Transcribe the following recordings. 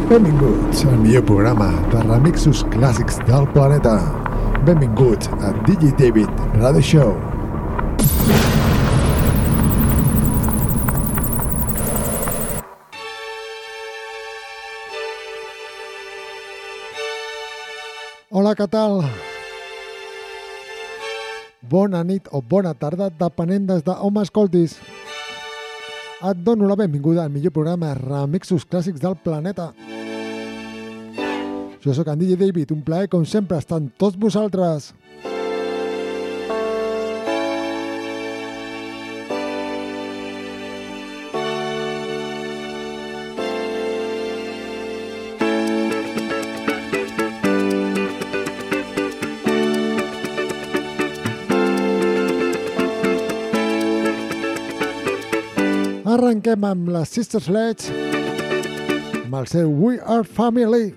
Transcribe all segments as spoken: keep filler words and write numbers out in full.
Benvinguts al millor programa de remixos clàssics del planeta. Benvinguts a D J David Radio Show. Hola, què tal? Bona nit o bona tarda, depenent des d'on m'escoltis. Et dono la benvinguda al millor programa de remixos clàssics del planeta. Jo sóc en D J David, un plaer com sempre estar amb tots vosaltres. Arrenquem amb les Sister Sledge, amb el seu We Are Family.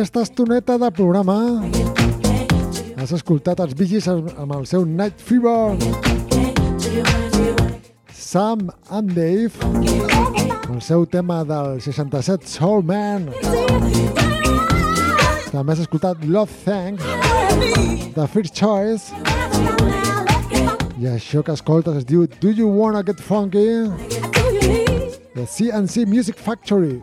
aquesta estoneta de programa has escoltat els Bee Gees amb el seu Night Fever, Sam and Dave, el seu tema del seixanta-set Soul Man. També has escoltat Love Thang, The First Choice, i això que escoltes es diu Do You Wanna Get Funky? The C and C Music Factory.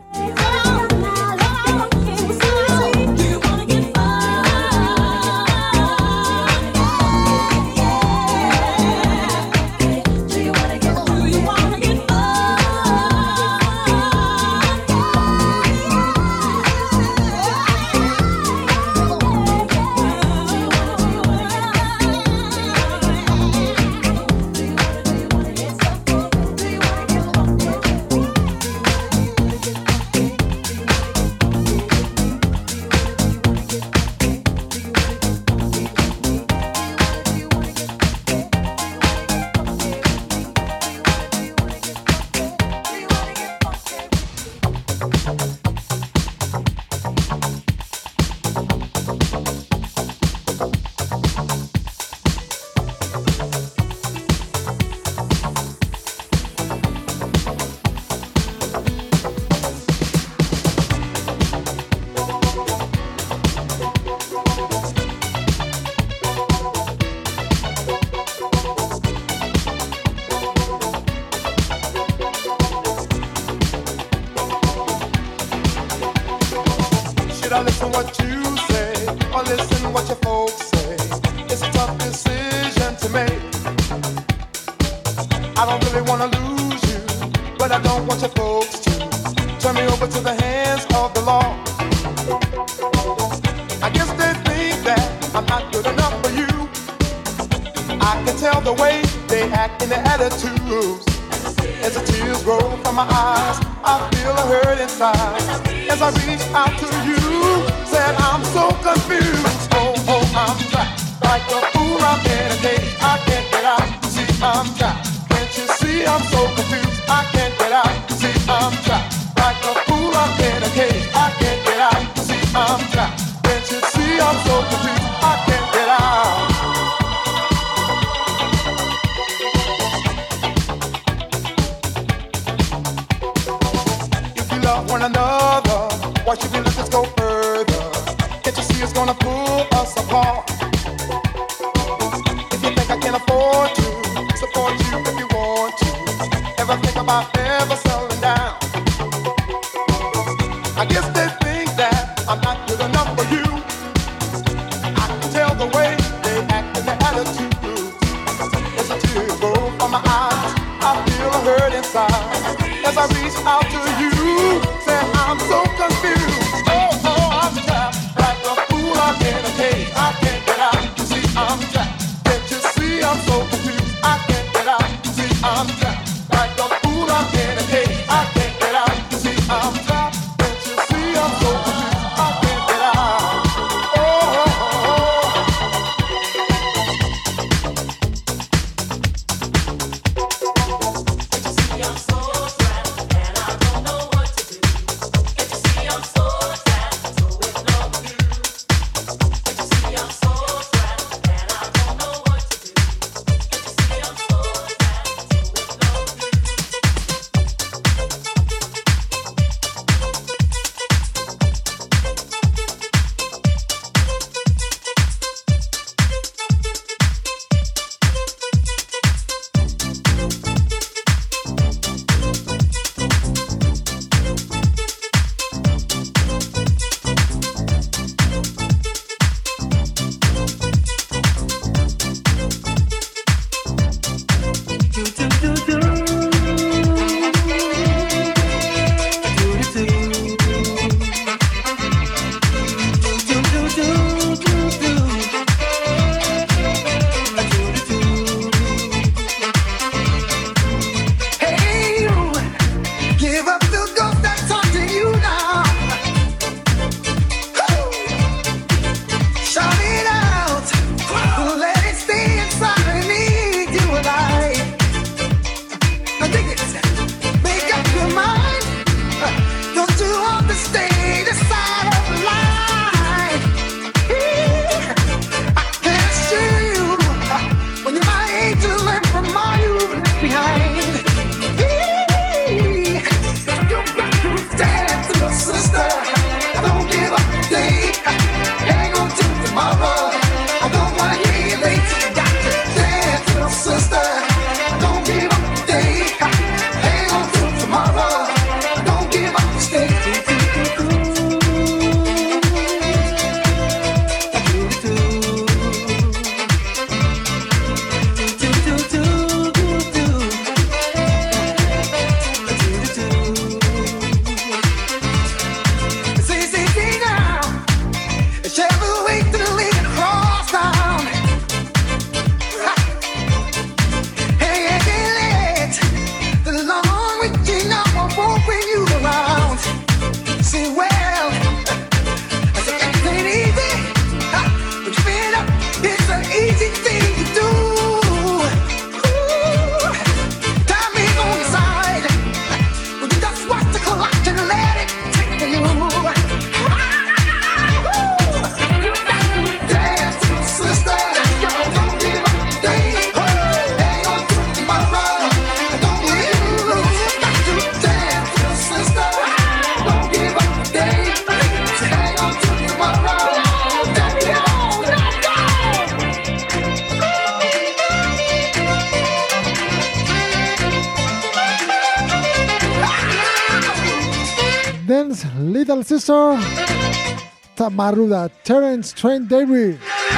little sister. Tamaruda, Terence Trent D'Avy.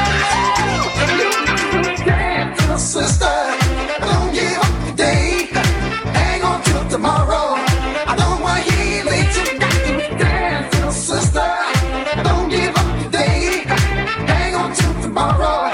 Sister, don't give up today. Hang on till tomorrow. I don't want to hear late tonight. Dance, little sister. Don't give up today. Hang on till tomorrow.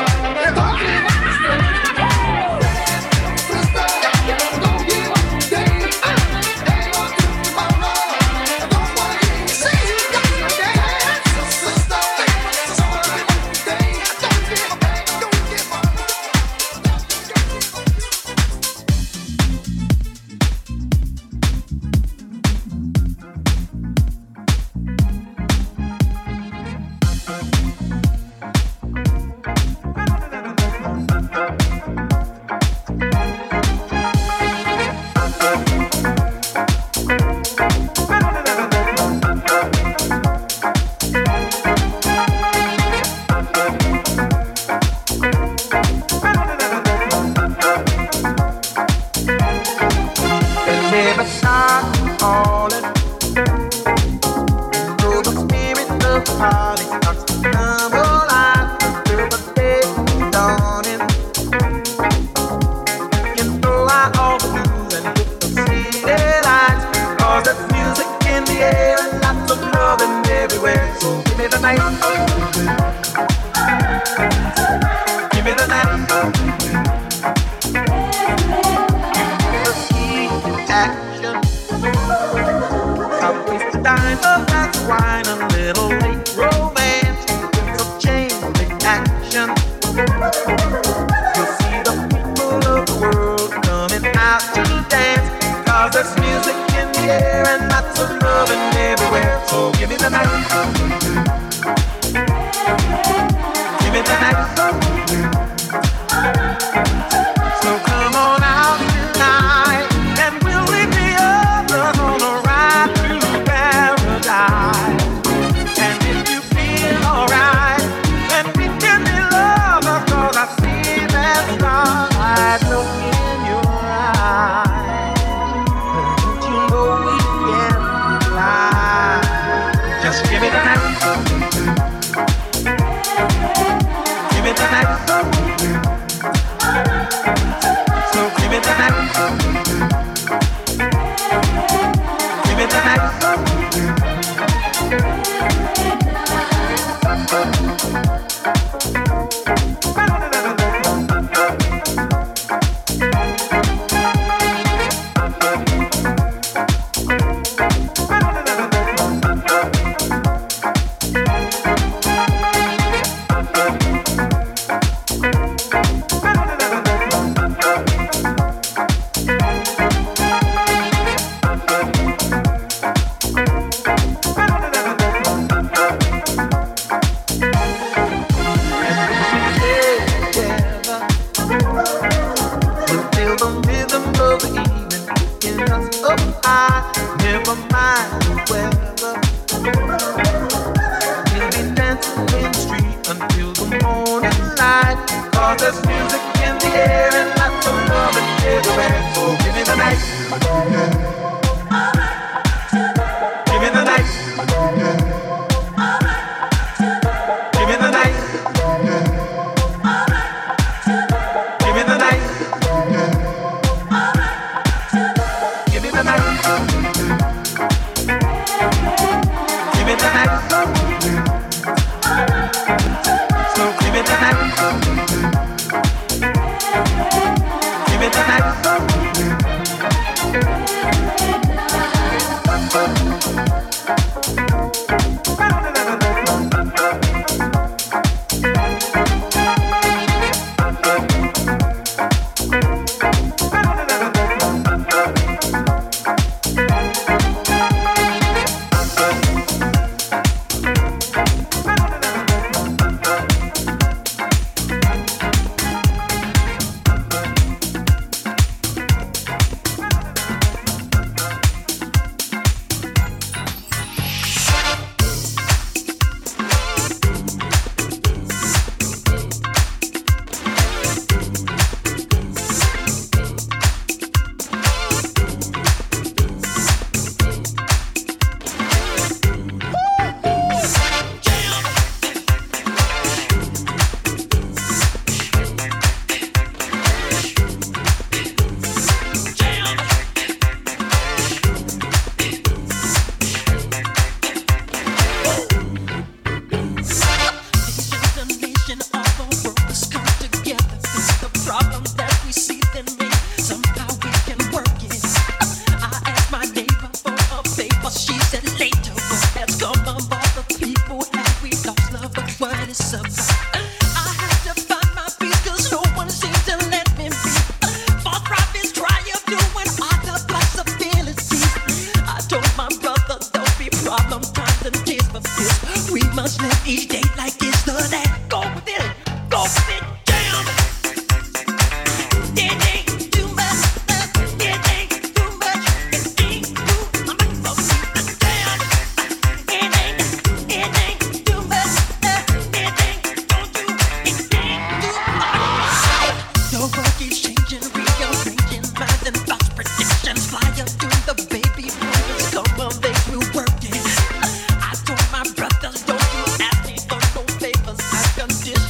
So give me the night.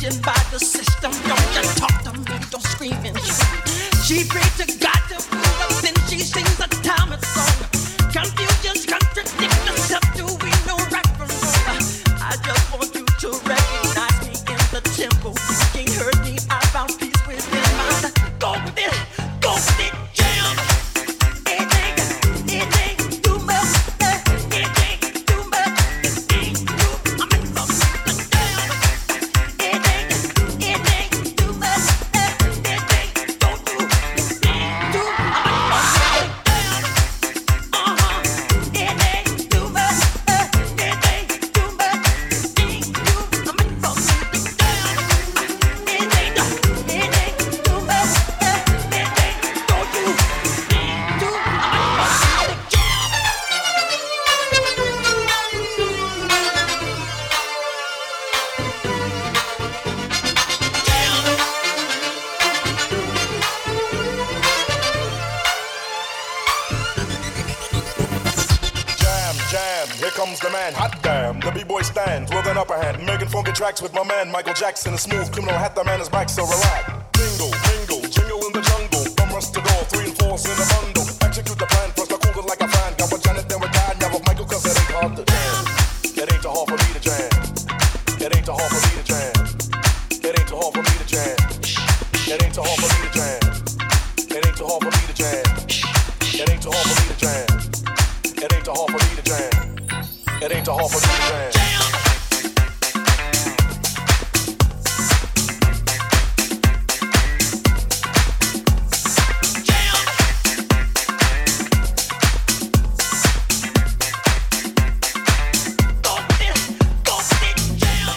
conditioned by the system. Don't just talk to me, don't scream and shout. She prays to God to move up, then she sings a Thomas song. Confusions contradict themselves. Do we know right from wrong? I just want you to recognize me in the temple. You can't hurt me. I found peace within my. Go with it, go with it, jam. It ain't, it ain't too much. It ain't too much. It ain't too. I'm in the jam. It ain't, it ain't too much. It ain't don't do. It ain't too. I'm in the jam. Uh huh. It ain't too much. It ain't too much. It ain't too. I'm in the jam. It ain't, it ain't too much. It ain't don't do. It ain't too. I'm in the jam. Jam, jam, here comes the man, hot damn. The b-boy stands with an upper hand, making funky tracks with my man Michael Jackson. A smooth criminal hat, the man is back, so relax. Jingle, jingle, jingle in the jungle. From rush to door, three and four's in a bundle. Execute the plan, first I cool it like a fan. Got with Janet, then with God, now with Michael, cause it ain't hard to jam. It ain't too hard for me to jam. It ain't too hard for me to jam. It ain't too hard for me to jam. It ain't too hard for me to jam. It ain't too hard for me to jam. It ain't too hard for me to jam. It ain't too hard for me to jam. It ain't too hard for me to jam. Go with it, go with it, jam.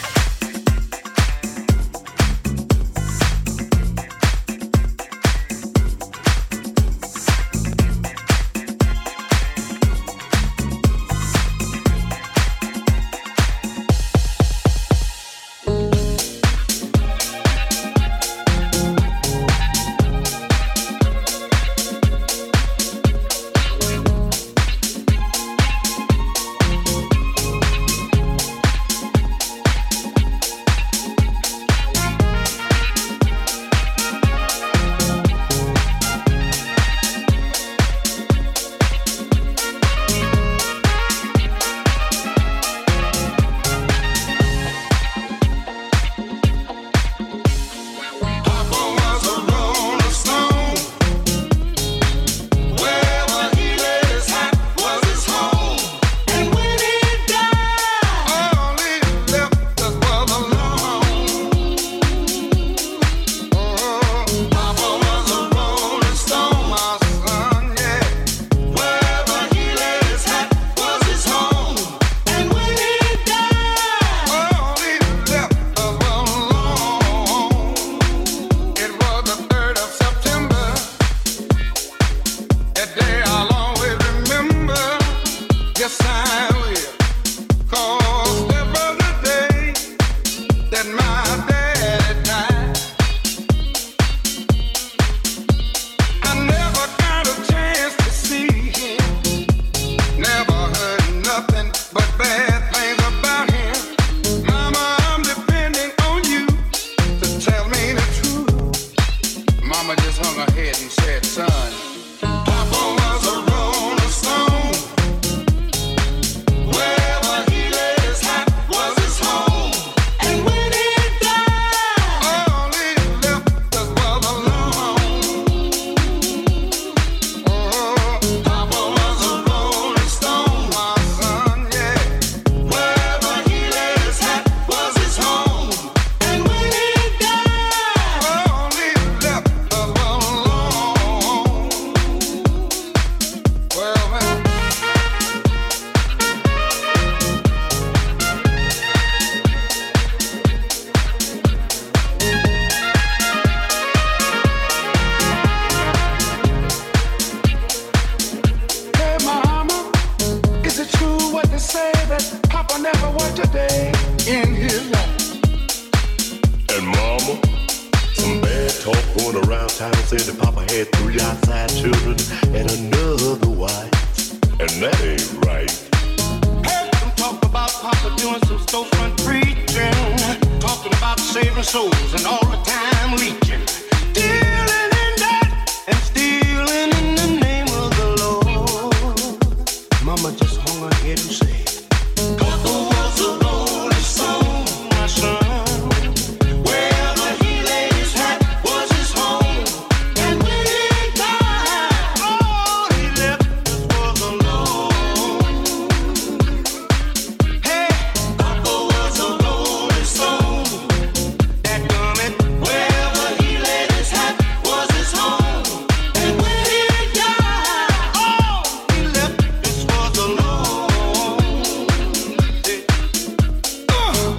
time and said that Papa had three outside children and another wife, and that ain't right. Heard them talk about Papa doing some storefront preaching, talking about saving seven souls and all the time leeching. Dealing in that and stealing in the name of the Lord. Mama just hung her head and said, Papa was a rolling stone, my son. Wherever he laid his hat was his home. And when he died, all he left us was alone. Hey, Papa was a rolling stone. That gummit, wherever he laid his hat was his home. And when he died, all he left us was alone. Hey. Uh.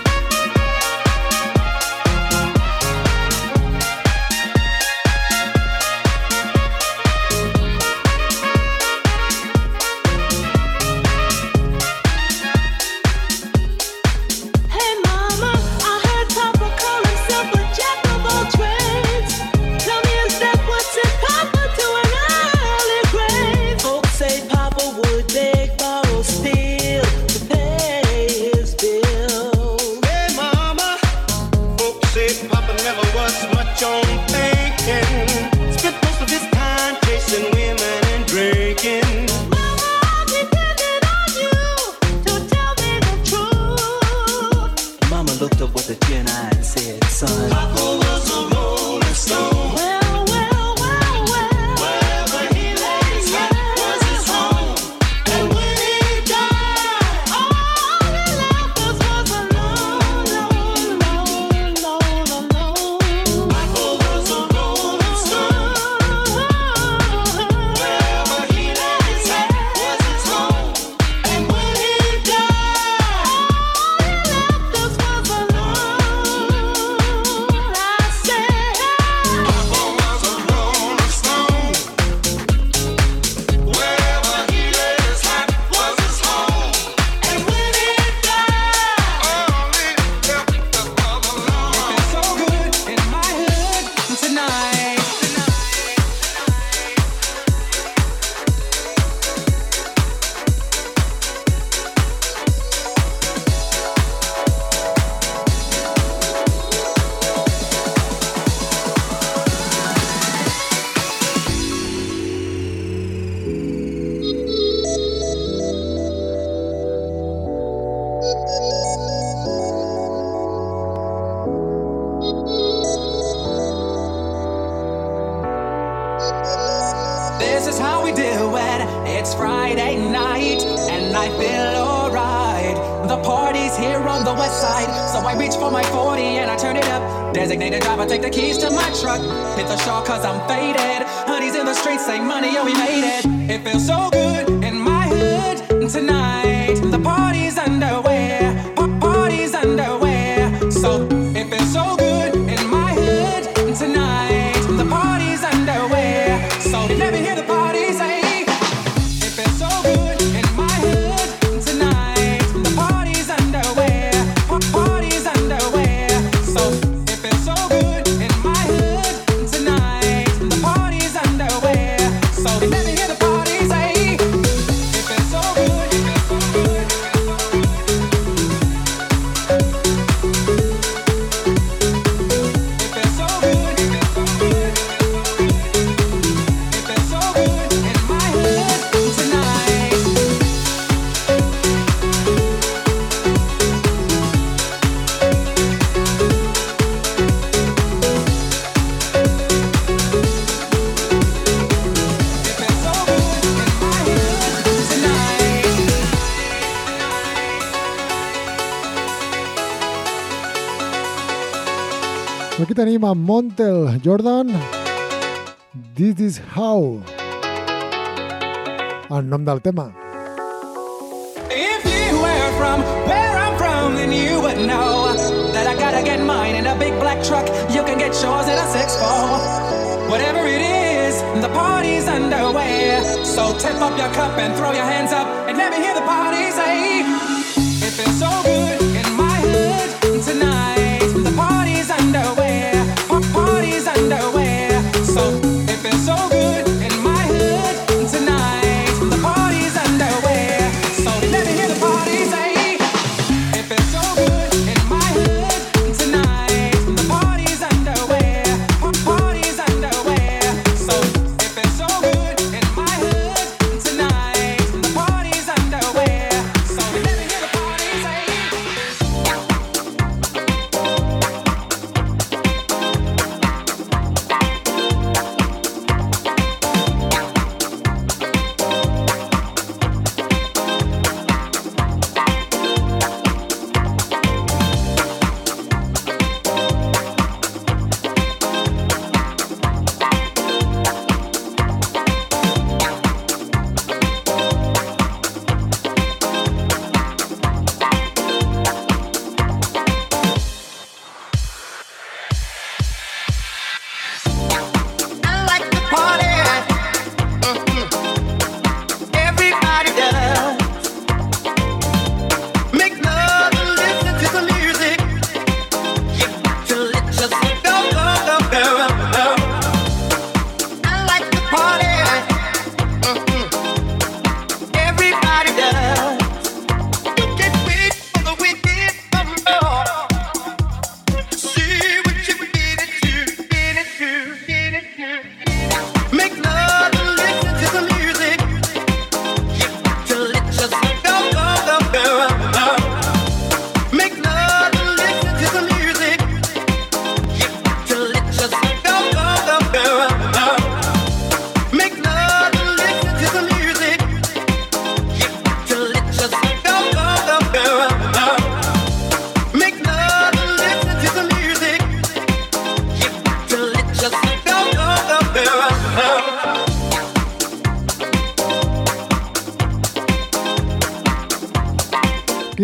Hey mama, I heard Papa call himself a jack of all trades. Tell me, is that what sent Papa to an early grave? Folks say Papa would beg, borrow, steal to pay his bills. Hey mama, folks say Papa never was much on thinking. Spent most of his time chasing women and drinking. Mama, I depended on you to tell me the truth. Mama looked up with a chin eye and said, son, Papa was a rolling stone. Well, well, well, well. Wherever he laid his hat was his home. And when he died, All he left us was alone, alone, alone, alone, alone. Papa was a rolling stone. Wherever he laid his hat was his home. And when he died, Left us was alone. I said, Papa was a rolling stone. Wherever he laid his hat was his home. And when he died, all he left us was alone. It's so good in my hood tonight. This is how we do it. It's Friday night, and I feel alright. The party's here on the west side, so I reach for my forty and I turn it up. Designated driver, take the keys to my truck. Hit the shore cause I'm faded. Honey's in the streets, say money, oh we made it. It feels so good in my hood tonight. The party's underway, pa- party's underway. So it feels so good in my hood tonight. The party's underway, so you never hear the party say. It feels so good in my hood tonight. The party's underway, pa- party's underway. So it feels so good in my hood tonight. The party's underway, so you never hear the party say. It feels so good, it feels so good, it feels so good. It feels so good, it feels so good. It feels so good in my hood tonight. It feels so good in my hood tonight. Aquí tenim a Montel Jordan. This is how. El nom del tema. If you were from where I'm from, then you would know that I gotta get mine in a big black truck. You can get yours in a six four. Whatever it is, the party's underway. So tip up your cup and throw your hands up and let me hear the party say. It feels so good in my hood tonight. The party's underway. Pa- Party's underway. So it feels so good in my hood tonight. The party's underway. So let me hear the party say. It feels so good in my hood tonight.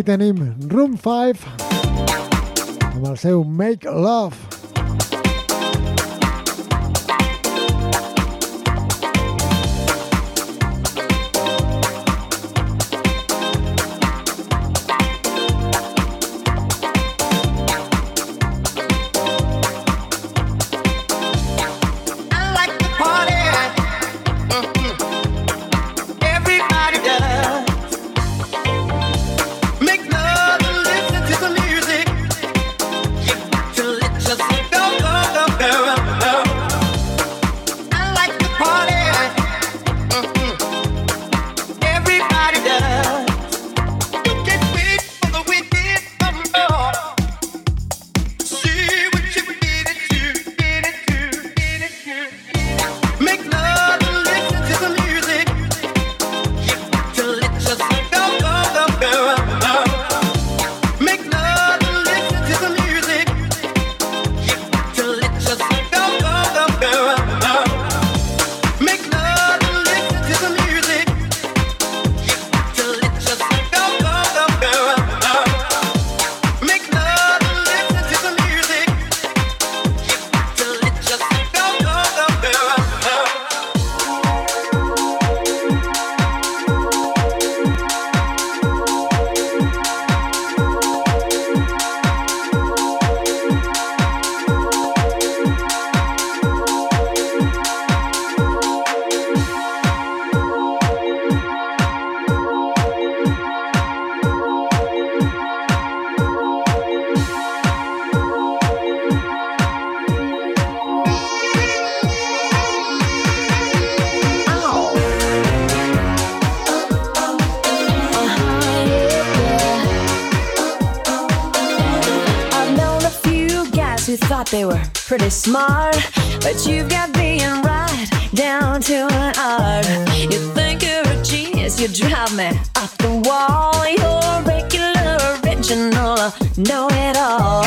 tenim Room five amb el seu Make Love. They were pretty smart, but you've got being right down to an art. You think you're a genius, you drive me up the wall. You're regular, original, know it all.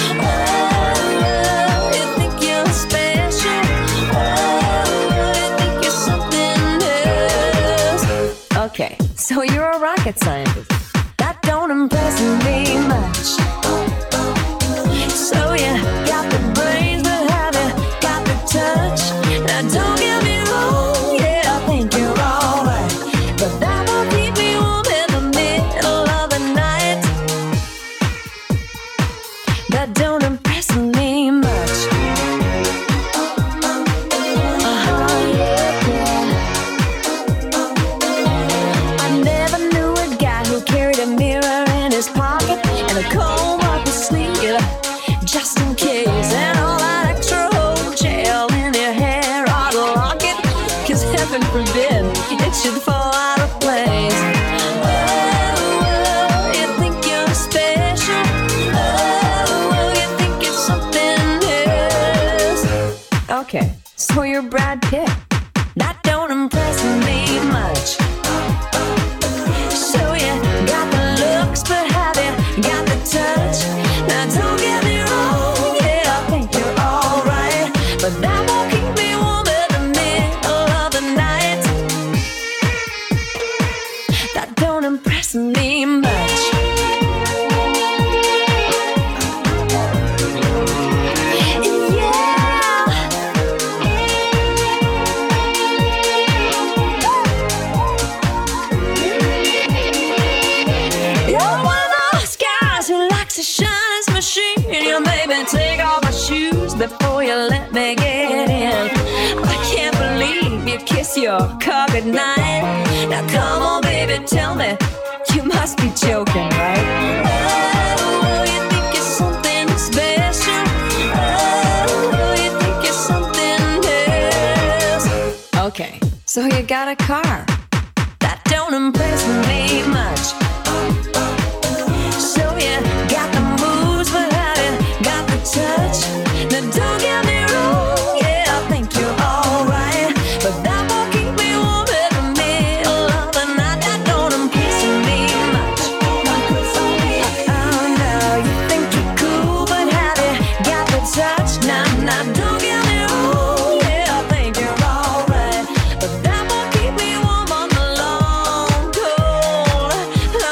Oh, you think you're special. Oh, you think you're something else. Okay, so you're a rocket scientist. That don't impress me much. So you got the brains, but have you got the touch? Now don't get me wrong, yeah, I think you're alright, but that won't keep me warm in the middle of the night. That don't impress me much. Uh-huh, yeah, yeah. I never knew a guy who carried a mirror in his pocket and a comb up his sleeve, just in case, and all that extra old gel in your hair ought to lock it, cause heaven forbid it should fall out of place. Oh, oh, you think you're special. Oh, oh, you think it's something else. Okay, so you're Brad Pitt. That don't impress me much. So you got the looks, but have you got the touch? Now don't get me wrong, yeah, I think you're alright, but that won't keep me warm in the middle of the night. That don't impress me much. You're one of those guys who likes to shine his machine. You made me take off my shoes before you let me get in. I can't believe you kiss your car goodnight. Now come on, baby, tell me, you must be joking, right? Oh, you think you're something special. Oh, you think you're something else. Okay, so you got a car. That don't impress me much. So you got the moves, but have you got the touch? Now don't get me wrong, yeah, I think you're alright, but that won't keep me warm in the middle of the night. That don't impress me much. Oh no, you think you're cool, but have you got the touch? Now, now don't get me wrong, yeah, I think you're alright, but that won't keep me warm on the long cold.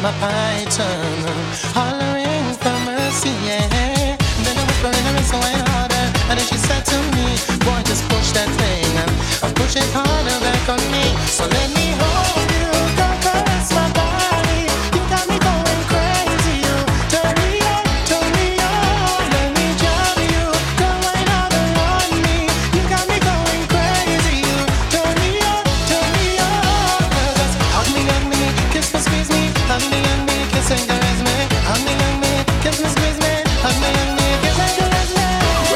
my python, hollering for mercy, yeah. Then I whisper in her ear so I harder, and then she said to me, boy, just push that thing, and push it harder back on me. So let me hold you, come caress my body. You got me going crazy, you turn me on, turn me on. Let me jam you, come right out around me. You got me going crazy, you turn me on, turn me on. Just hug me, hug me, kiss me, squeeze me, hug me, hug me, kiss and caress me. Hug me, hug me, kiss me, squeeze me, hug me, hug me, kiss and caress me.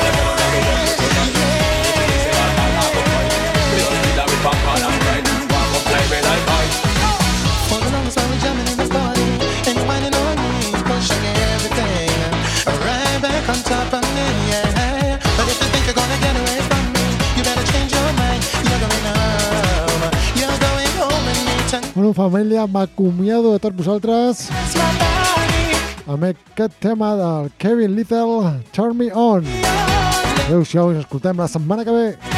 For the longest while we're jamming in this party and whining on me, pushing everything right back on top of me, yeah. But if you think you're gonna get away from me, you better change your mind. You're going home, you're going home and me tonight. Bueno, família, m'acomiado de tots vosaltres amb aquest tema del Kevin Little, Turn Me On. Adéu-siau i ens escoltem la setmana que ve.